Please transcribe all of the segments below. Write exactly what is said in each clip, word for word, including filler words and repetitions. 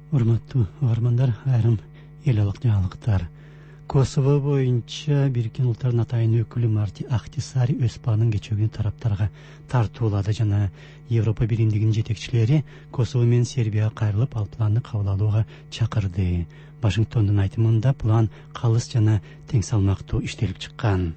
Урматтуу угармандар, айрым эл алык жаңылыктар. Косово боюнча Бириккен Улуттардын атайын өкүлү Марти Ахтисари Өспанын кечөгүнү тараптарга тартуулады жана Европа биримдигинин жетекчилери Косово менен Сербияга кайрылып, ал планды кабыл алууга чакырды. Вашингтондун айтымында план калыс жана тең салмактуу иштелип чыккан.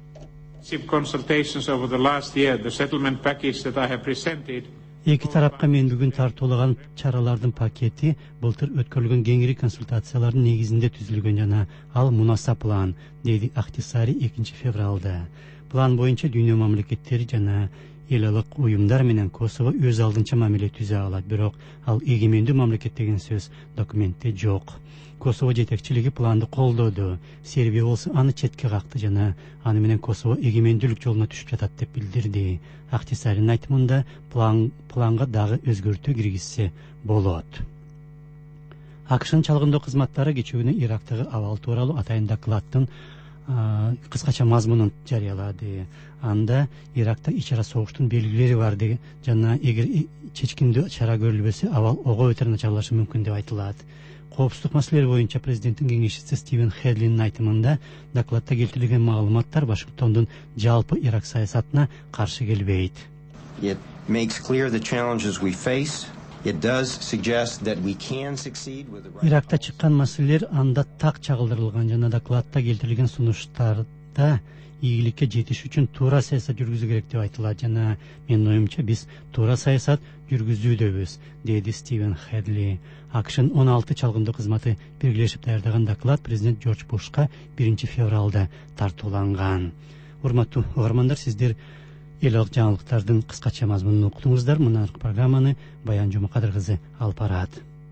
Эки тарапка мен бүгүн тартуулаган чаралардын пакети былтыр өткөрүлгөн кеңири консультациялардын негизинде түзүлгөн жана ал мунаса план, деди Ахтисари экинчи февралда. План боюнча дүйнө мамлекеттери жана эл алык уюмдар менен Косово өз алдынча мамиле түзө алат, бирок ал эгемендүү мамлекет деген сөз документте жок. Косово жетекчилиги планды колдоду. Сербия болсо аны четке какты жана аны менен Косово эгемендүүлүк жолуна түшүп жатат деп билдирди. Ахтисаринин айтымында план планга дагы өзгөртүү киргизсе болот. АКШнын чалгындоо кызматтары кечүүнү Ирактагы абал тууралуу атайын докладдын кыскача мазмунун жарыялады. Анда Иракта ичара согуштун белгилери бар деген жана эгер чечкиндүү чара көрүлбөсө абал ого өтө начарлашы мүмкүн деп айтылат. Коопсуздук маселелери боюнча президенттин кеңешчиси Стивен Хедлинин айтымында докладта келтирилген маалыматтар Вашингтондун жалпы Ирак саясатына каршы келбейт. It makes clear the challenges we face. It does suggest that we can succeed with the right. Иракта чыккан маселелер анда так чагылдырылган жана докладта келтирилген сунуштарда ийгиликке жетиш үчүн туура саясат жүргүзүү керек деп айтылат жана менин оюмча биз туура саясат жүргүзүүдөбүз, деди Стивен Хедли. АКШнын он алты чалгындоо кызматы биргелешип даярдаган доклад президент Жорж Бушка биринчи февралда тартууланган. Урматтуу угармандар, сиздер эл алык жаңылыктардын кыскача мазмунун уктуңуздар. Мынаркы программаны Баян Жумакадыр кызы алып барат.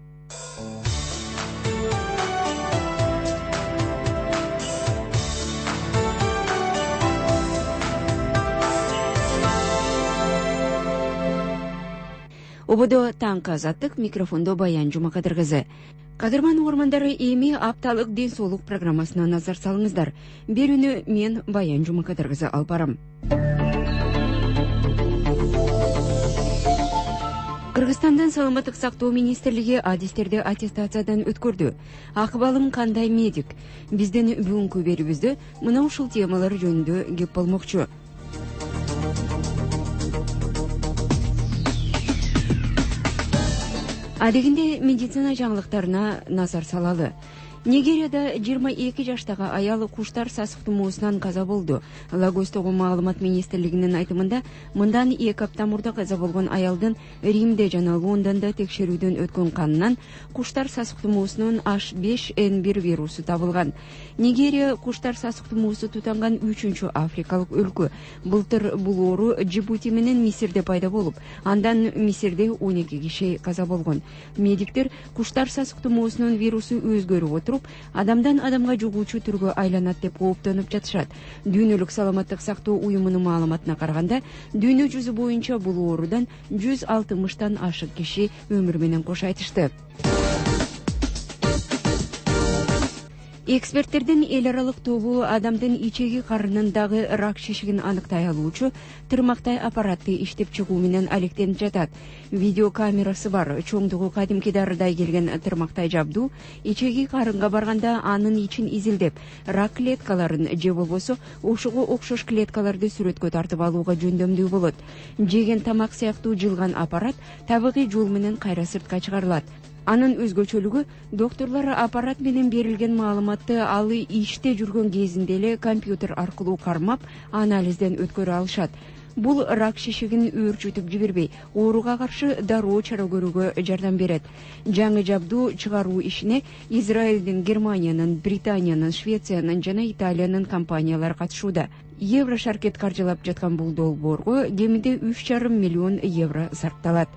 Ободо таңкы азаттык, микрофондо Баян Жумакадыр кызы. Кадырман угармандары, эми апталык ден соолук программасына назар салыңыздар. Берүүнү мен Баян Жумакадыр кызы алып барам. Кыргызстандын саламаттык сактоо министрлиги адистерди аттестациядан өткөрдү. Акыбалым кандай медик? Биздин бүгүнкү берүүбүздө мына ушул темалар жөнүндө кеп болмокчу. Адегинде медицина жаңылыктарына назар салалы. Нигерияда жыйырма эки жаштагы аял куштар сасык тумоосунан каза болду. Лагостогу маалымат министрлигинин айтымында, мындан эки апта мурда каза болгон аялдын Римде жана Лондондо текшерүүдөн өткөн канынан куштар сасык тумоосунун эйч беш эн бир вирусу табылган. Нигерия куштар сасык тумоосу тутанган үчүнчү африкалык өлкө. Былтыр бул оору Джибути менен Мисирде пайда болуп, андан Мисирде он эки киши каза болгон. Медиктер куштар сасык тумоосунун вирусу өзгөрүп туруп, адамдан адамга жугуучу түргө айланат деп кооптонуп жатышат. Дүйнөлүк саламаттык сактоо уюмунун маалыматына караганда, дүйнө жүзү боюнча бул оорудан жүз алтымыштан ашык киши өмүр менен кош айтышты. Эксперттердин эл аралык тобу адамдын ичеги карынындагы рак шишигин аныктай алуучу тырмактай аппаратты иштеп чыгуу менен алектенип жатат. Видеокамерасы бар, чоңдугу кадимки дарыдай келген тырмактай жабдуу ичеги карынга барганда анын ичин изилдеп, рак клеткаларын же болбосо ошого окшош клеткаларды сүрөткө тартып алууга жөндөмдүү болот. Жеген тамак сыяктуу жылган аппарат табигый жол менен кайра сыртка чыгарылат. Анын өзгөчөлүгү докторлор аппарат менен берилген маалыматты алы иште жүргөн кезинде эле компьютер аркылуу кармап, анализден өткөрө алышат. Бул рак шишигин өөрчүтүп жибербей, ооруга каршы дароо чара көрүүгө жардам берет. Жаңы жабдуу чыгаруу ишине Израилдин, Германиянын, Британиянын, Швециянын жана Италиянын компаниялары катышууда. Еврошаркет каржылап жаткан бул долбоорго кеминде үч жарым миллион евро сарпталат.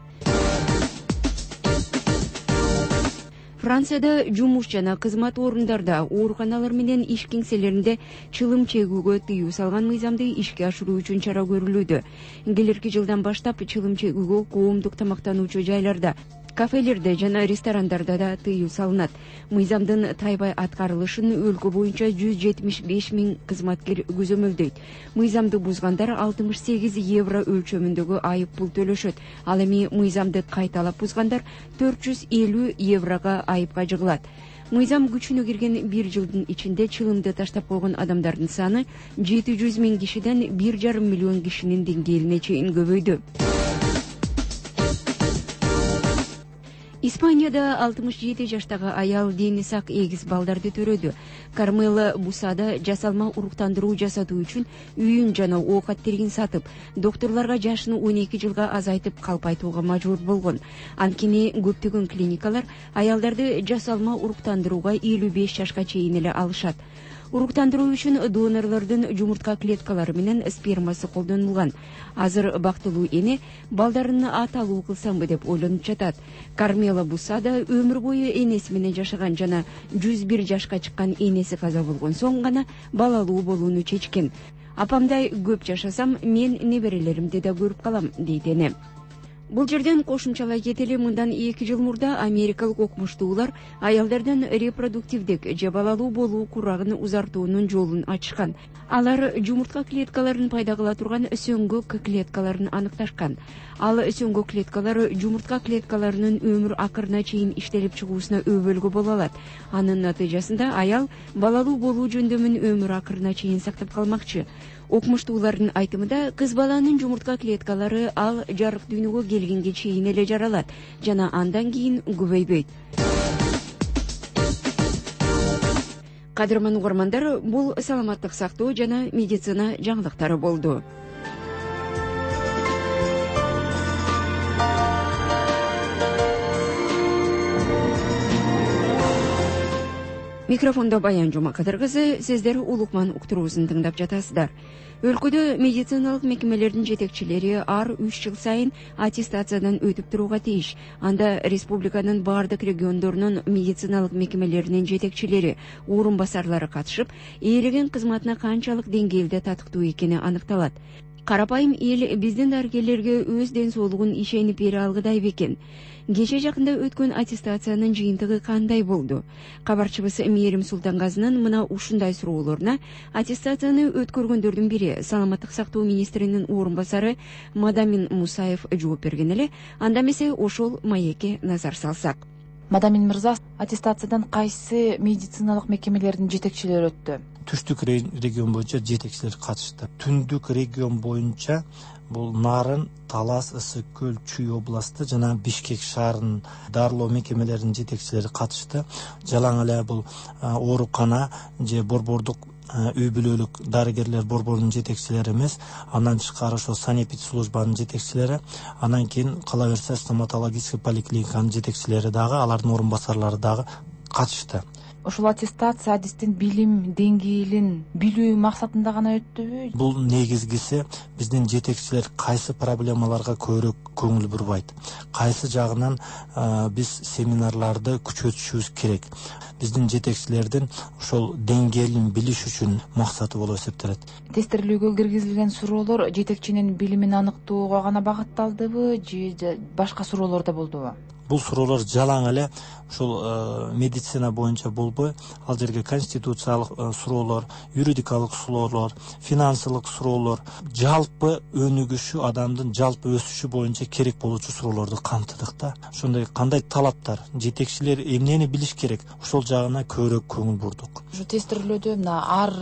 Францияда жумуш жана кызмат орундарда, ооруканалар менен иш кеңселеринде чылым чегүүгө тыюу салган мыйзамды ишке ашыруу үчүн чара көрүлүүдө. Келерки жылдан баштап чылым чегүүгө коомдук тамактануучу жайларда, кафелерде жана ресторандарда да тыюу салынат. Мыйзамдын тайбай аткарылышын өлкө боюнча жүз жетимиш беш миң кызматкер көзөмөлдөйт. Мыйзамды бузгандар алтымыш сегиз евро өлчөмүндөгү айып пул төлөшөт. Ал эми мыйзамды кайталап бузгандар төрт жүз элүү еврого айыпка жыгылат. Мыйзам күчүнө кирген бир жылдын ичинде чылымды таштап койгон адамдардын саны жети жүз миң кишиден бир жарым миллион кишинин деңгээлине чейин көбөйдү. Испанияда алтымыш жети жаштагы аял дени сак эгиз балдарды төрөдү. Кармела Бусада жасалма уруктандыруу жасатуу үчүн үйүн жана оокат тергин сатып, докторлорго жашын он эки жылга азайтып калпайтууга мажбур болгон. Анткени көптөгөн клиникалар аялдарды жасалма уруктандырууга элүү беш жашка чейин эле алышат. Уруктандыруу үчүн донорлордун жумуртка клеткалары менен спермасы колдонулган. Азыр бактылуу эне балдарын ат алуу кылсамбы деп ойлонуп жатат. Кармела Бусада өмүр бою энеси менен жашаган жана жүз бир жашка чыккан энеси каза болгон соң гана балалуу болууну чечкен. Апамдай көп жашасам, мен неберелеримди да көрүп калам, дейт эне. Бул жерден кошумчалай кетели, мындан эки жыл мурда америкалык окумуштуулар аялдардан репродуктивдик же балалуу болуу курагын узартуунун жолун ачышкан. Алар жумуртка клеткаларын пайда кыла турган сөңгөк клеткаларын аныкташкан. Ал сөңгөк клеткалар жумуртка клеткаларынын өмүр акырына чейин иштелип чыгуусуна өбөлгө боло алат. Анын натыйжасында аял балалуу болуу жөндөмүн өмүр акырына чейин сактап калмакчы. Окумуштуулардын айтымында, кыз баланын жумуртка клеткалары ал жарык дүйнөгө келгенге чейин эле жаралат жана андан кийин көбөйбөйт. Кадырман угармандар, бул саламаттык сактоо жана медицина жаңылыктары болду. Микрофондо Баян Жумакадыр кызы, сиздер Улукман уктуруусун тыңдап жатасыздар. Өлкөдө медициналык мекемелердин жетекчилери ар үч жыл сайын аттестациядан өтүп турууга тийиш. Анда республиканын бардык региондорунун медициналык мекемелеринин жетекчилери, орун басарлары катышып, ээлеген кызматына канчалык деңгээлде татыктуу экени аныкталат. Карапайым эл биздин дарыгерлерге өз ден соолугун ишенип бере алгыдай бекен. Кече жакында өткөн аттестациянын жыйынтыгы кандай болду? Кабарчыбыз Мээрим Султангазынын мына ушундай суроолоруна аттестацияны өткөргөндөрдүн бири саламаттык сактоо министринин орун басары Мадамин Мусаев жооп берген эле. Анда эмесе ошол маекке назар салсак. Мадамин мырза, аттестациядан кайсы медициналык мекемелердин жетекчилери өттү? Түштүк регион боюнча жетекчилер катышты. Түндүк регион боюнча бул Нарын, Талас, Ысык көл, Чүй областы жана Бишкек шаарынын дарылоо мекемелеринин жетекчилери катышты. Жалаң эле бул оорукана же борбордук үй бүлөлүк дарыгерлер борборунун жетекчилери эмес, андан тышкары ошо санэпидслужбанын жетекчилери, анан кийин кала берсе стоматологический поликлиниканын жетекчилери дагы, алардын орун басарлары дагы катышты. Ошол аттестация адистин билим деңгээлин билүү максатында гана өттүбү? Бул негизгиси биздин жетекчилер кайсы проблемаларга көбүрөөк көңүл бурбайт, кайсы жагынан биз семинарларды күчөтүшүбүз керек. Биздин жетекчилердин ошол деңгээлин билиш үчүн максаты болуп эсептелет. Тестирлөөгө киргизилген суроолор жетекчинин билимин аныктоого гана багытталдыбы же башка суроолор да болдубу? Бул суроолор жалаң эле ушул медицина боюнча болбой, ал жерге конституциялык суроолор, юридикалык суроолор, финансылык суроолор, жалпы өнүгүшү, адамдын жалпы өсүшү боюнча керек болуучу суроолорду камтыдык да. Ошондой кандай талаптар, жетекчилер эмнени билиш керек, ошол жагына көбүрөөк көңүл бурдук. Ушу тестирлөөдө мына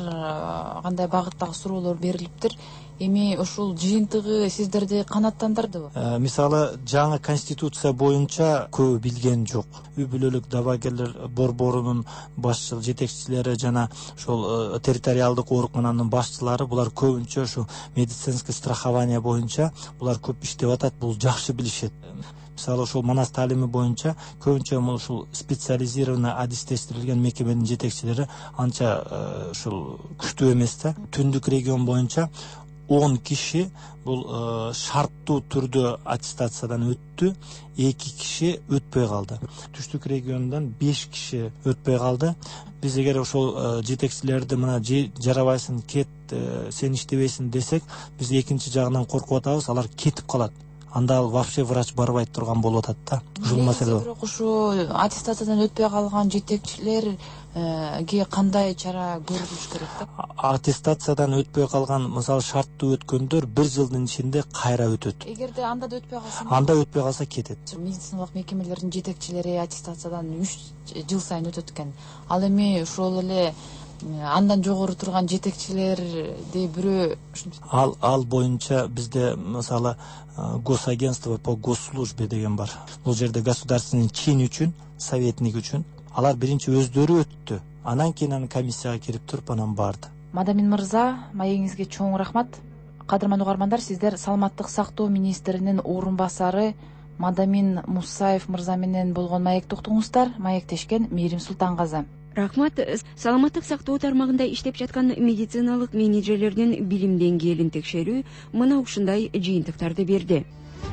ар кандай багыттагы суроолор берилиптир. Эми ушул жыйынтыгы сиздерди канааттандырдыбы? Э, мисалы, жаңы конституция боюнча көп билген жок. Үй бүлөлүк дабагерлер борборунун башчы жетекчилери жана ошол территориалдык оорукананын башчылары, булар көбүнчө ушу медицинский страхование боюнча булар көп иштеп атат, бул жакшы билишет. Мисалы, ошол Манас таалими боюнча көбүнчө ушул специализированный адистештирилген мекеменин жетекчилери анча ушул күчтүү эмес да. Түндүк регион боюнча он киши бул шарттуу түрдө аттестациядан өттү, эки киши өтпөй калды. Түштүк регионунан беш киши өтпөй калды. Биз эгер ошол жетекчилерди мына жарабайсың, кет, сен иштебейсиң десек, биз экинчи жагынан коркуп атабыз, алар кетип калат. анда ал вообще врач барбай турган болуп атат да. Ушул маселе. Бирок ушу аттестациядан өтпөй калган жетекчилерге кандай чара көрүлүш керек да? Аттестациядан өтпөй калган, мисалы шарттуу өткөндөр бир жылдын ичинде кайра өтөт. Эгерде анда да өтпөй калса, анда өтпөй калса кетет. Медициналык мекемелердин жетекчилери аттестациядан үч жыл сайын өтөт экен. Ал эми ошол эле андан жогору турган жетекчилерди бирөө ал ал боюнча бизде мисалы госагентство по госслужбе деген бар. Бул жерде государственный чин үчүн, советник үчүн алар биринчи өздөрү өттү. Анан кийин анын комиссияга кирип туруп анан барды. Мадамин мырза, маегиңизге чоң рахмат. Кадырман угармандар, сиздер саламаттык сактоо министринин орун басары Мадамин Мусаев мырза менен болгон маекти уктуңуздар. Маектешкен Мээрим Султангазы. Рахмат. Саламаттык сактоо тармагында иштеп жаткан медициналык менеджерлердин билим деңгээлин текшерүү мына ушундай жыйынтыктарды берди.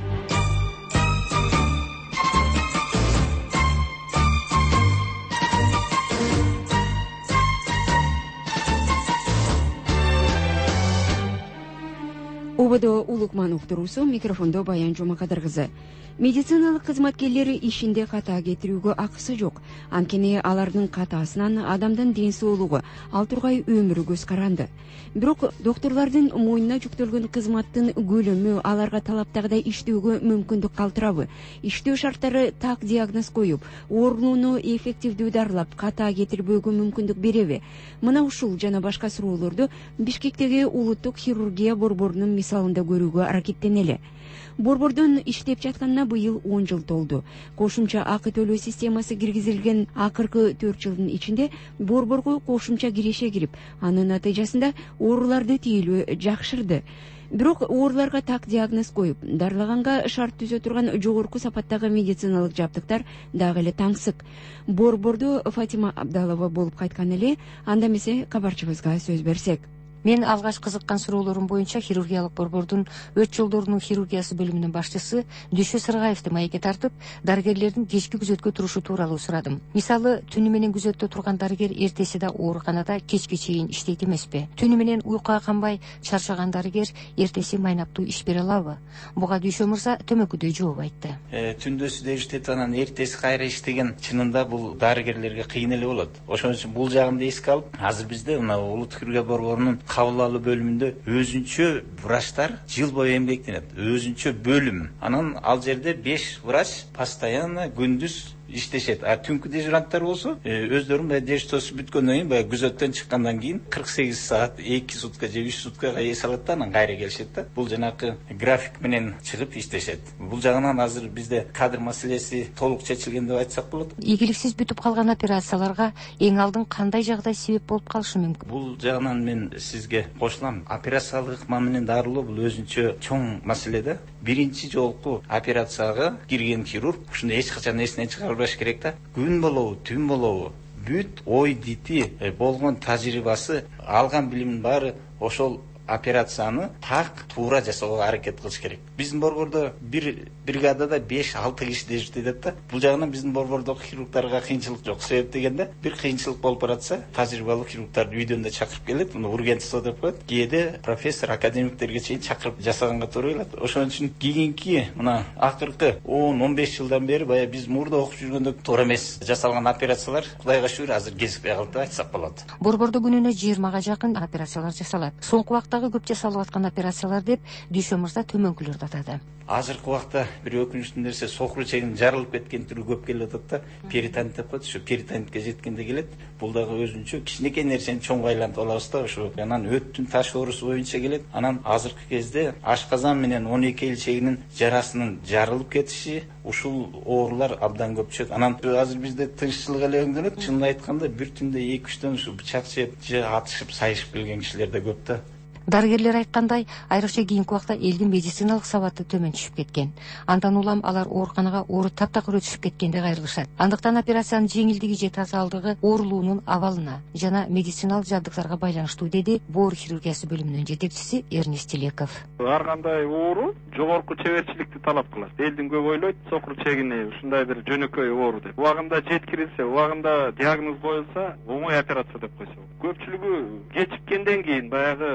Ободо Улукман уктуруусу, микрофондо Баян Жумакадыр кызы. Медициналык кызматкерлери ишинде ката кетирүүгө акысы жок. Анткени алардын катасынан адамдын ден соолугу, ал тургай өмүрү көз каранды. Бирок докторлордун мойнуна жүктөлгөн кызматтын көлөмү аларга талаптагыдай иштөөгө мүмкүндүк калтырабы? Иштөө шарттары так диагноз коюп, оорунууну эффективдүү дарылап, ката кетирбөөгө мүмкүндүк береби? Мына ушул жана башка суроолорду Бишкектеги улуттук хирургия борборунун мисалында көрүүгө аракеттенели. Борбордун иштеп жатканына быйыл он жыл толду. Кошумча акы төлөө системасы киргизилген акыркы төрт жылдын ичинде борборго кошумча киреше кирип, анын натыйжасында ооруларды тийилүү жакшырды. Бирок ооруларга так диагноз коюп, дарылаганга шарт түзө турган жогорку сапаттагы медициналык жабдыктар дагы эле таңсык. Борбордо Фатима Абдалова болуп кайткан эле, анда эмесе кабарчыбызга сөз берсек. Мен алгач кызыккан суроолорум боюнча хирургиялык борбордун өт жолдорунун хирургиясы бөлүмүнүн башчысы Дүйшө Сыргаевди маекке тартып, дарыгерлердин кечки күзөткө турушу тууралуу сурадым. Мисалы, түнү менен күзөттө турган дарыгер эртеси да ооруканада кечке чейин иштейт эмеспи? Түнү менен уйкуга канбай чарчаган дарыгер эртеси майнаптуу иш бере алабы? Буга Дүйшө мырза төмөкүдөй жооп айтты. Түндөсү да иштеп анан эртеси кайра иштеген чынында бул дарыгерлерге кыйын эле болот. Ошон үчүн бул жагын да эске алып, азыр бизде мына улуттук хирургия борборунун кабыл алуу бөлүмүндө өзүнчө врачтар жыл бою эмгектенет, өзүнчө бөлүм. Анан ал жерде беш врач постоянно күндүз иштешет. А түнкү дежуранттар болсо, өздөрүнүн баягы дежурствосу бүткөндөн кийин, баягы күзөттөн чыккандан кийин кырк сегиз саат, эки сутка же үч суткага эс алат да, анан кайра келишет да. Бул жанакы график менен чыгып иштешет. Бул жагынан азыр бизде кадр маселеси толук чечилген деп айтсак болот. Ийгиликсиз бүтүп калган операцияларга эң алдын кандай жагдай себеп болуп калышы мүмкүн? Бул жагынан мен сизге кошулам. Операциялык ыкма менен дарылоо бул өзүнчө чоң маселе да. Биринчи жолку операцияга кирген хирург ушундай эч качан эсинен чыгарбаш керек да. Күн болобу, түн болобу, бүт ой дити болгон тажрыйбасы, алган билимин баары ошол операцияны так туура жасоого аракет кылыш керек. Биздин борбордо бир бригадада беш алты киши дежурить этет да. Бул жагынан биздин борбордогу хирургдарга кыйынчылык жок. Себеп дегенде бир кыйынчылык болуп баратса, тажрыйбалуу хирургдарды үйдөн да чакырып келет, муну ургентство деп коет. Кээде профессор, академиктерге чейин чакырып жасаганга туура келет. Ошон үчүн кийинки мына акыркы он он беш жылдан бери баягы биз мурда окуп жүргөндө туура эмес жасалган операциялар Кудайга шүгүр азыр кезикпей калды деп айтсак болот. Борбордо күнүнө жыйырмага жакын операциялар жасалат. Соңку убактагы көп жасалып аткан операциялар деп Дүйшө мырза төмөнкүлөрдү атады. Азыркы убакта бир өкүнүчтүү нерсе, сокуру чегин жарылып кеткен түрү көп келип атат да. Перитонит деп коет, ушу перитонитке жеткенде келет. Бул дагы өзүнчө кичинекей нерсени чоңго айлантып алабыз да, ушу анан өттүн таш оорусу боюнча келет. Анан азыркы кезде ашказан менен он эки элчегинин жарасынын жарылып кетиши, ушул оорулар абдан көпчү. Анан азыр бизде тынччылык эле өңдөнөт. Чынын айтканда бир түндө эки үчтөн ушу бычак жеп, же атышып, сайышып келген кишилер да көп да. Дарыгерлер айткандай, айрыкча кийинки убакта элдин медициналык сабаты төмөн түшүп кеткен. Андан улам алар ооруканага оору таптакыр өтүшүп кеткенде кайрылышат. Андыктан операциянын жеңилдиги же тазалыгы оорулуунун абалына жана медициналык жабдыктарга байланыштуу, деди боор хирургиясы бөлүмүнүн жетекчиси Эрнест Телеков. Ар кандай оору жогорку чеберчиликти талап кылат. Элдин көп ойлойт, сокур чегини ушундай бир жөнөкөй оору деп. Убагында жеткирилсе, убагында диагноз коюлса, оңой операция деп койсо. Көпчүлүгү кечиккенден кийин баягы запущенный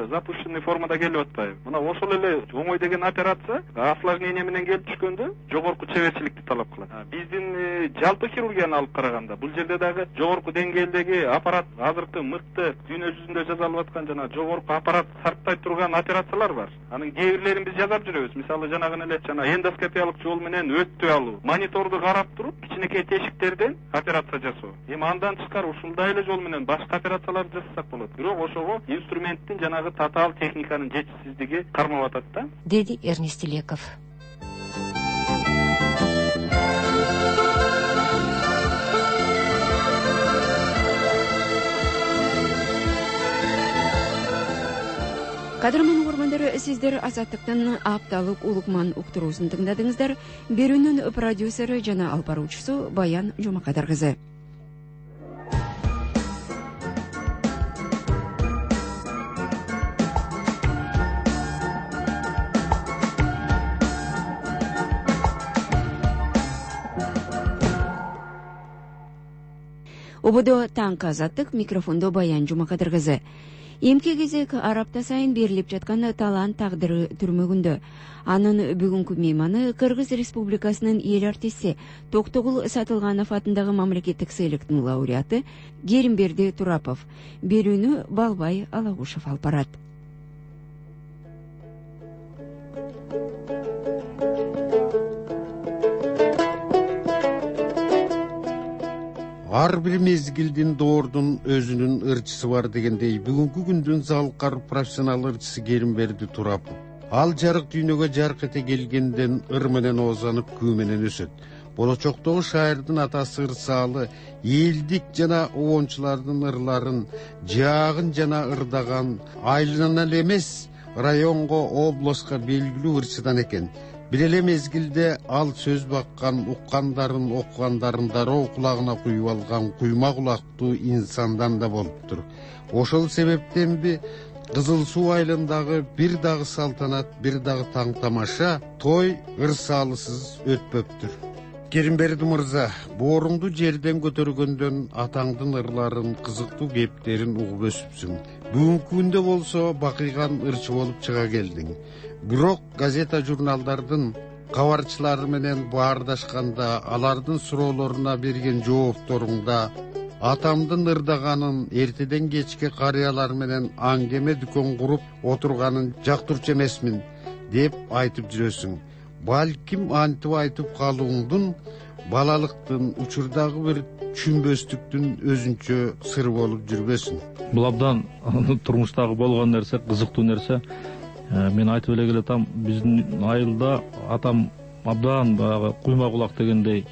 смешанный формада келип атпайбы? Мына ошол эле оңой деген операция осложнение менен келип түшкөндө жогорку чеберчиликти талап кылат. Биздин жалпы хирургияны алып караганда бул жерде дагы жогорку деңгээлдеги аппарат, азыркы мыкты дүйнө жүзүндө жасалып аткан жана жогорку аппарат сарптай турган операциялар бар. Анын кээ бирлерин биз жасап жүрөбүз. Мисалы жанагы эле жана эндоскопиялык жол менен өттү алуу, мониторду карап туруп кичинекей тешиктерден операция жасоо. Эми андан тышкары ушундай эле жол менен башка операцияларды жасасак болот. Бирок ошого инструменттин жанагы татаал техниканын жетишсиздиги кармап атат да, деди Эрнест Илеков. Кадырман угармандар, сиздер Азаттыктын апталык улукман уктуруусун тыңдадыңыздар. Берүүнүн продюсери жана алып баруучусу Баян Жумакадыр кызы. Ободо таңкы Азаттык, микрофондо Баян Жумакадыр кызы. Эмки кезек арапта сайын берилип жаткан талант тагдыры түрмөгүндө. Анын бүгүнкү мейманы Кыргыз Республикасынын эл артисти Токтогул Сатылганов атындагы мамлекеттик сыйлыктын лауреаты Керимберди Турапов. Берүүнү Балбай Алагушев алып барат. Ар бир мезгилдин доордун өзүнүн ырчысы бар дегендей, бүгүнкү күндүн залкар профессионал ырчысы Керимберди Турапов. Ал жарык дүйнөгө жарк эте келгенден ыр менен оозанып, күү менен өсөт. Болочоктогу шаардын атасы ырсаалы, элдик жана обончулардын ырларын, жаагын жана ырдаган, айылынан эле эмес, районго, областка белгилүү ырчыдан экен. Бир эле мезгилде ал сөз баккан, уккандарын, окугандарын дароо кулагына куюп алган куйма кулактуу инсандан да болуптур. Ошол себептенби Кызыл Суу айылындагы бир дагы салтанат, бир дагы таң тамаша той ырсаалысыз өтпөптүр. Керимберди мырза, бооруңду жерден көтөргөндөн атаңдын ырларын, кызыктуу кептерин угуп өсүпсүң. Бүгүнкү күндө болсо бакыйган ырчы болуп чыга келдиң. Бирок газета журналдардын кабарчылары менен баардашканда, алардын суроолоруна берген жоопторуңда атамдын ырдаганын, эртеден кечке карыялар менен аңгеме дүкөн куруп отурганын жактырчу эмесмин деп айтып жүрөсүң. Балким антип айтып калууңдун балалыктын, учурдагы бир түшүнбөстүктүн өзүнчө сыры болуп жүрбөсүн. Бул абдан турмуштагы болгон нерсе, кызыктуу нерсе. Мен айтып эле келатам, биздин айылда атам абдан баягы куйма кулак дегендей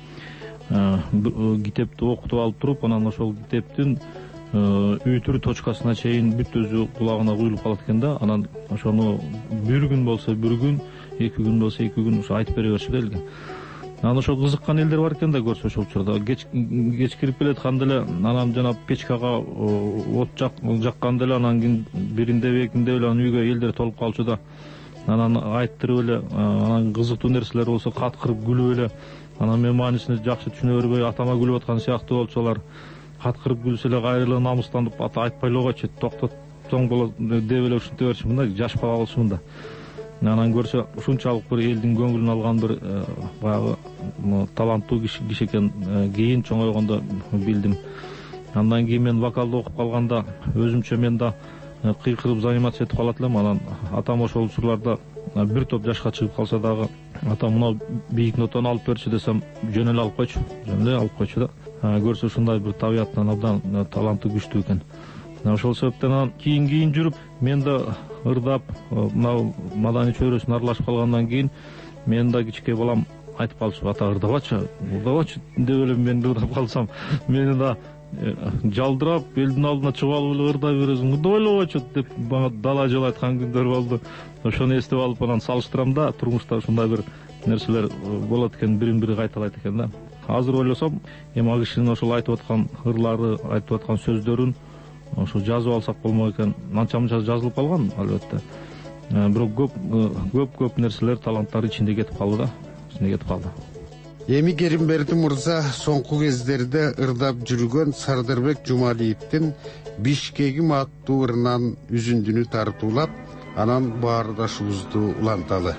китепти окутуп алып туруп, анан ошол китептин үйтүр точкасына чейин бүт өзү кулагына куюлуп калат экен да. Анан ошону бир күн болсо бир күн, эки күн болсо эки күн ошо айтып бере бериши келген. Анан ошо кызыккан элдер бар экен да, көрсө ошол учурда кеч кеч кирип келатканда эле анан жана печкага от жакканда эле, анан кийин биринде экинде эле анан үйгө элдер толуп калчу да. Анан айттырып эле, анан кызыктуу нерселер болсо каткырып күлүп эле, анан мен маанисине жакшы түшүнө бербей атама күлүп аткан сыяктуу болчу алар. Каткырып күлсө эле кайра эле намыстанып ата айтпай эле койчу, токтотсоң болот деп эле ушинте берчүмүн да, жашпай калышмын да. Анан көрсө ушунчалык бир элдин көңүлүн алган бир баягы таланттуу киши экен. Кийин чоңойгондо билдим. Андан кийин мен вокалды окуп калганда өзүмчө мен да кыйкырып заниматься этип калат элем. Анан атам ошол учурларда бир топ жашка чыгып калса дагы, атам мына бийик нотаны алып берчи десем, жөн эле алып койчу, жөн эле алып койчу да. Көрсө ушундай бир табияттан абдан таланты күчтүү экен. Ошол себептен анан кийин кийин жүрүп, мен да ырдап, мына маданий чөйрөсүн аралашып калгандан кийин мен да кичке балам айтып калчу, ата ырдабачы, ырдабачы деп эле мен ырдап калсам, мени да жалдырап элдин алдына чыгып алып эле ырдай бересиң, ырдабай эле койчу деп мага дала жол айткан күндөр болду. Ошону эстеп алып анан салыштырам да, турмушта ушундай бир нерселер болот экен, бирин бири кайталайт экен да. Азыр ойлосом, эми ал кишинин ошол айтып аткан ырлары, айтып аткан сөздөрүн ошо жазып алсак болмок экен. Анча-мынча жазылып калган албетте. Бирок көп көп көп нерселер, таланттар ичинде кетип калды да, ичинде кетип калды. Эми Керимберди мырза соңку кездерде ырдап жүргөн Сардарбек Жумалиевдин Бишкегим аттуу ырынан үзүндүнү тартуулап, анан баардашыбызды уланталы.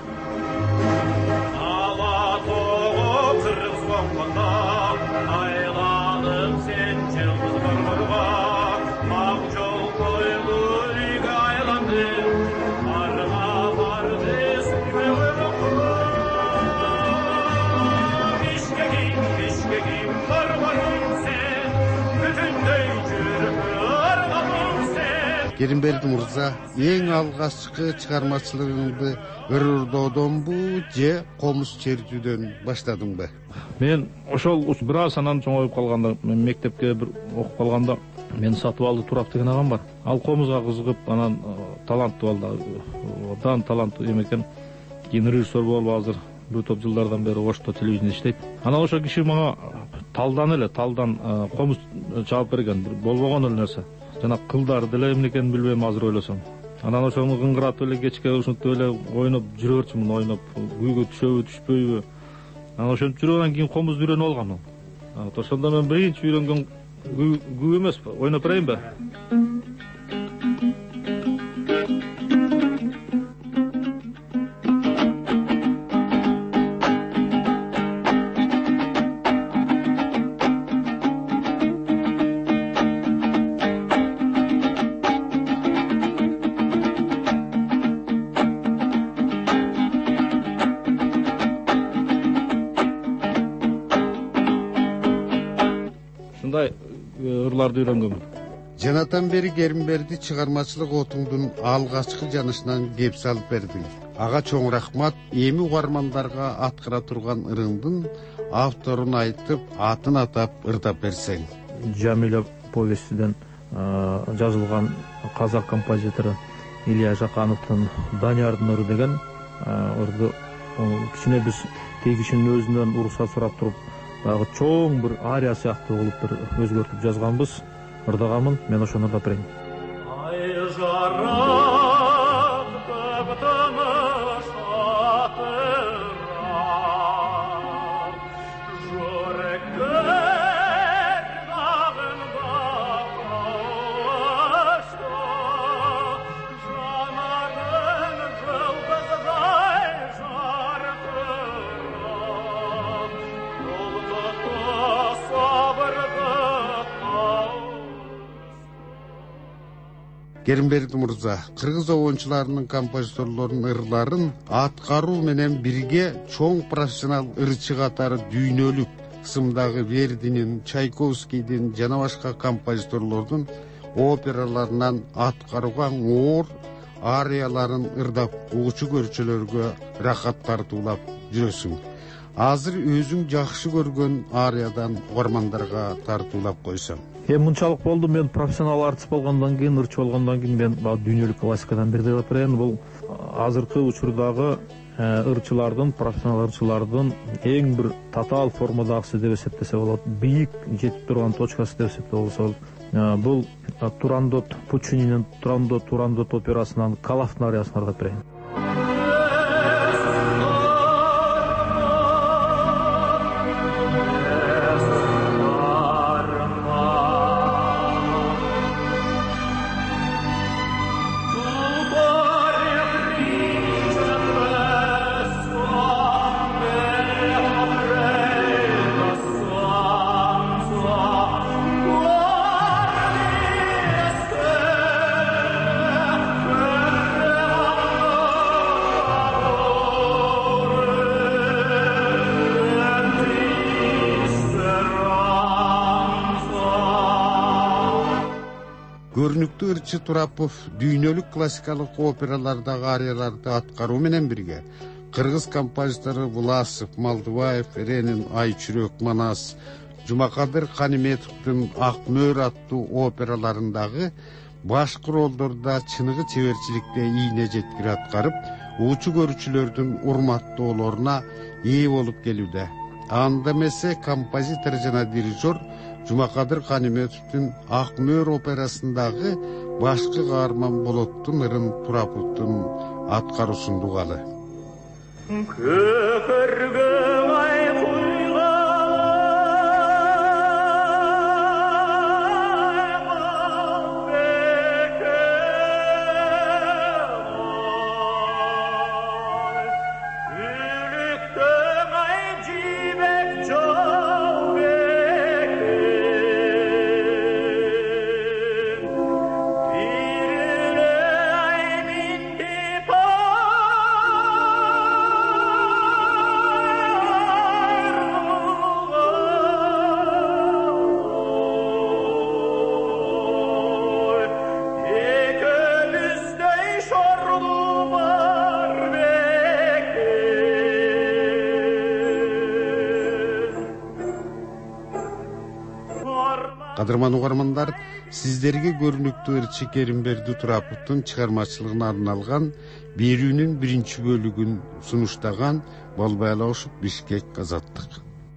Керимберди мырза, эң алгачкы чыгармачылыгыңды ырырдоодонбу же комуз чертүүдөн баштадыңбы? Мен ошол бир аз анан чоңоюп калганда, мен мектепке бир окуп калганда мен сатып алды Турап деген агам бар. Ал комузга кызыгып, анан таланттуу балда, абдан таланттуу экен. Кийин режиссер болуп азыр бир топ жылдардан бери Ошто телевидениеде иштейт. Анан ошол киши мага талдан эле, талдан комуз чаап берген, болбогон эле нерсе. Жана кылдар деле эмне экенин билбейм азыр ойлосом. Анан ошону кыңгыратып эле кечке ушинтип эле ойноп жүрө берчүмүн, ойноп күйгө түшөбү, түшпөйбү. Анан ошентип жүргөндөн кийин комузду үйрөнүп алганмын. Ошондо мен биринчи үйрөнгөн күй эмес, ойноп берейинби? Ырларды үйрөнгөнмүн. Жанатан бери Керимберди чыгармачылык отуңдун алгачкы жанышынан кеп салып бердиң. Ага чоң рахмат. Эми угармандарга аткара турган ырыңдын авторун айтып, атын атап ырдап берсең. Жамиля повестиден жазылган казак композитору Илья Жакановдун Даниярдын ыры деген ырды кичине биз тээ кишинин өзүнөн уруксат сурап туруп дагы чоң бир ария сыяктуу кылып бир өзгөртүп жазганбыз. Ырдагамын, мен ошону ырдап берейин. Ай жарак таптамыш атыра, жүректер дагында калышта, жанарың жылдыздай жаркыра. Керимберди мырза, кыргыз оюнчуларынын композиторлорунун ырларын аткаруу менен бирге чоң профессионал ырчы катары дүйнөлүк сымдагы Вердинин, Чайковскийдин жана башка композиторлордун операларынан аткарууга оор арияларын ырдап угуучу көрүүчүлөргө рахат тартуулап жүрөсүң. Азыр өзүң жакшы көргөн ариядан угармандарга тартуулап койсоң. Эми мынчалык болду, мен профессионал артист болгондон кийин, ырчы болгондон кийин мен дүйнөлүк классикадан бир деп берейин. Бул азыркы учурдагы ырчылардын, профессионал ырчылардын эң бир татаал формадагысы деп эсептесе болот. Бийик жетип турган точкасы деп эсептесе болот. Бул Турандот, Пуччининин Турандот, Турандот операсынан Калафтын ариясын ырдап берейин. Көрүнүктүү ырчы Турапов дүйнөлүк классикалык опералардагы арияларды аткаруу менен бирге кыргыз композитору Власов, Малдыбаев, Ренин Айчүрөк, Манас, Жумакадыр Каниметовдун Ак мөөр аттуу операларындагы башкы ролдордо чыныгы чеберчиликте ийне жеткире аткарып, уучу көрүүчүлөрдүн урматтоолоруна ээ болуп келүүдө. Анда эмесе композитор жана дирижер Жумакадыр Каниметовдун Ак мөөр операсындагы башкы каарман Болоттун ырын Тураповдун аткаруусун угалы. Кадырман угармандар, сиздерге көрүнүктүү ырчы Керимберди Тураповдун чыгармачылыгына арналган берүүнүн биринчи бөлүгүн сунуштаган Болбайлашып Бишкек Азаттык.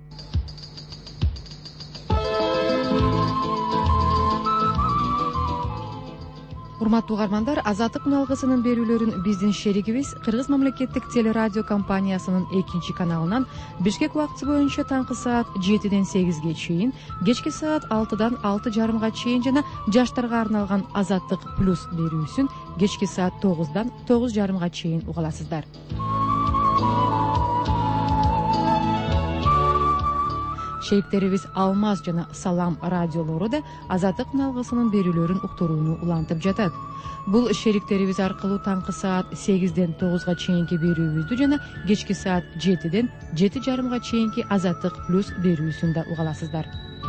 Урматтуу угармандар, Азаттык үналгысынын берүүлөрүн биздин шеригибиз Кыргыз мамлекеттик телерадио компаниясынын экинчи каналынан Бишкек убакыты боюнча таңкы саат жетиден сегизге чейин, кечки саат алтыдан алты жарымга чейин жана жаштарга арналган Азаттык плюс берүүсүн кечки саат тогуздан тогуз жарымга чейин угаласыздар. Шериктерибиз Алмаз жана Салам радиолору да Азаттык үналгысынын берүүлөрүн уктурууну улантып жатат. Бул шериктерибиз аркылуу таңкы саат сегизден тогузга чейинки берүүбүздү жана кечки саат жетиден жети жарымга чейинки Азаттык плюс берүүсүн да угаласыздар.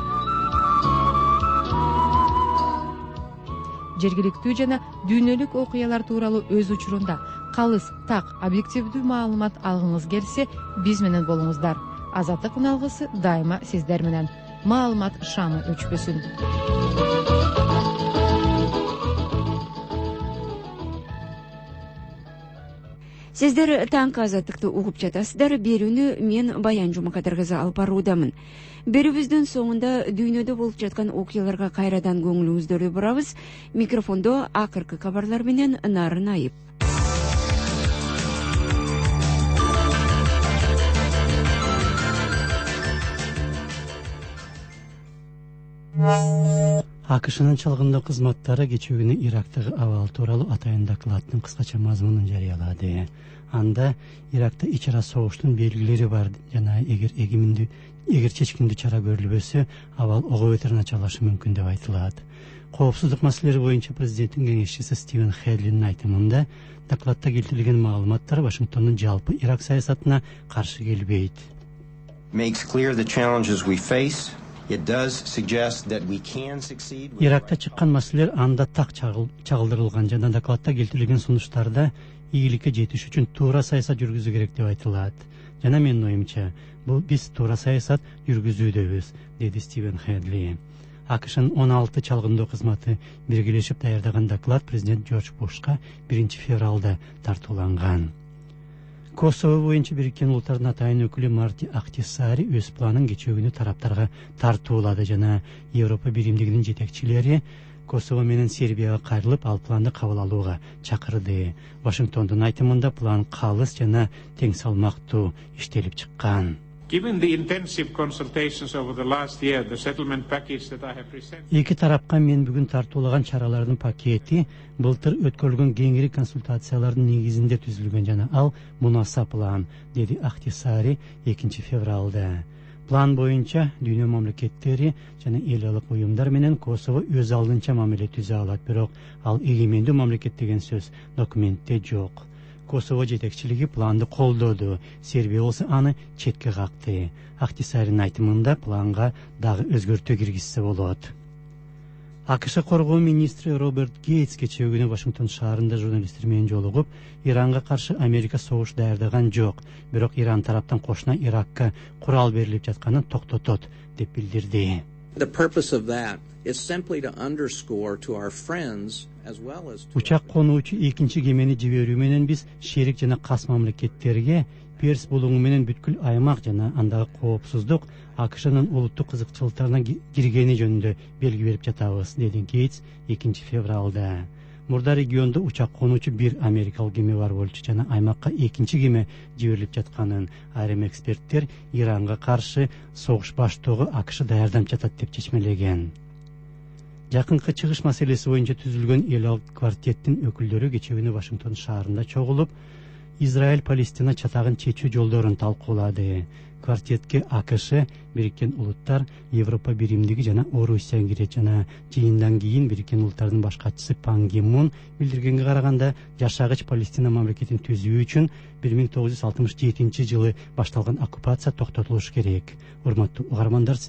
Жергиликтүү жана дүйнөлүк окуялар тууралуу өз учурунда калыс, так, объективдүү маалымат алгыңыз келсе, биз менен болуңуздар. Азаттык үналгысы дайыма сиздер менен. Маалымат шамы өчпөсүн. Сиздер таңкы Азаттыкты угуп жатасыздар. Берүүнү мен Баян Жумакадыр кызы алып баруудамын. Берүүбүздүн соңунда дүйнөдө болуп жаткан окуяларга кайрадан көңүлүңүздөрдү бурабыз. Микрофондо акыркы кабарлар менен Нарын Айып. АКШнын чалгындоо кызматтары кечээ күнү Ирактагы абал тууралуу атайын докладдын кыскача мазмунун жарыялады. Анда Иракта ич ара согуштун белгилери бар жана эгер эгиминдүү эгер чечкиндүү чара көрүлбөсө, абал ого бетер начарлашы мүмкүн деп айтылат. Коопсуздук маселелери боюнча президенттин кеңешчиси Стивен Хедлинин айтымында, докладда келтирилген маалыматтар Вашингтондун жалпы Ирак саясатына каршы келбейт. Makes clear the challenges we face. It does suggest that we can succeed. Иракта чыккан маселелер анда так чагылдырылган жана докладда келтирилген сунуштарда ийгиликке жетиш үчүн туура саясат жүргүзүү керек деп айтылат. Жана менин оюмча, бул биз туура саясат жүргүзүүдөбүз, деди Стивен Хедли. АКШнын он алты чалгындоо кызматы биргелешип даярдаган доклад президент Джордж Бушка биринчи февралда тартууланган. Косово боюнча Бириккен Улуттардын атайын өкүлү Марти Ахтисари өз планын кечээ күнү тараптарга тартуулады жана Европа биримдигинин жетекчилери Косово менен Сербияга кайрылып, ал планды кабыл алууга чакырды. Вашингтондун айтымында план калыс жана тең салмактуу иштелип чыккан. Given the intensive consultations over the last year, the settlement package that I have presented. Эки тарапка мен бүгүн тартуулаган чаралардын пакети былтыр өткөрүлгөн кеңири консультациялардын негизинде түзүлгөн жана ал мунаса план, деди Ахтисари экинчи февралда. План боюнча дүйнө мамлекеттери жана эл алык уюмдар менен Косово өз алдынча мамиле түзө алат, бирок ал эгемендүү мамлекет деген сөз документте жок. Косово жетекчилиги планды колдоду, Сербия болсо аны четке какты. Ахтисаринин айтымында планга дагы өзгөртүү киргизсе болот. АКШ коргоо министри Роберт Гейтс кечээ күнү Вашингтон шаарында журналисттер менен жолугуп, Иранга каршы Америка согуш даярдаган жок, бирок Иран тараптан кошуна Иракка курал берилип жатканын токтотот деп билдирди. The purpose of that is simply to underscore to our friends as well as to Учак конуучу экинчи кемени жиберүү менен биз шерик жана кас мамлекеттерге Перс булуңу менен бүткүл аймак жана андагы коопсуздук АКШнын улуттук кызыкчылыктарына киргени жөнүндө белги берип жатабыз, деди Гейтс экинчи февралда. Мурда региондо учак конуучу бир америкалык кеме бар болчу жана аймакка экинчи кеме жиберилип жатканын айрым эксперттер Иранга каршы согуш баштоого АКШ даярданып жатат деп чечмелеген. Жакынкы чыгыш маселеси боюнча түзүлгөн эл алык квартеттин өкүлдөрү кечээ күнү Вашингтон шаарында чогулуп, Израиль-Палестина чатагын чечүү жолдорун талкуулады. Квартетке АКШ, Бириккен Улуттар, Европа биримдиги жана Орусия кирет жана жыйындан кийин Бириккен Улуттардын баш катчысы Пан Ги Мун билдиргенге караганда, жашагыч Палестина мамлекетин түзүү үчүн бир миң тогуз жүз алтымыш жетинчи жылы башталган оккупация токтотулушу керек. Урматтуу угармандар,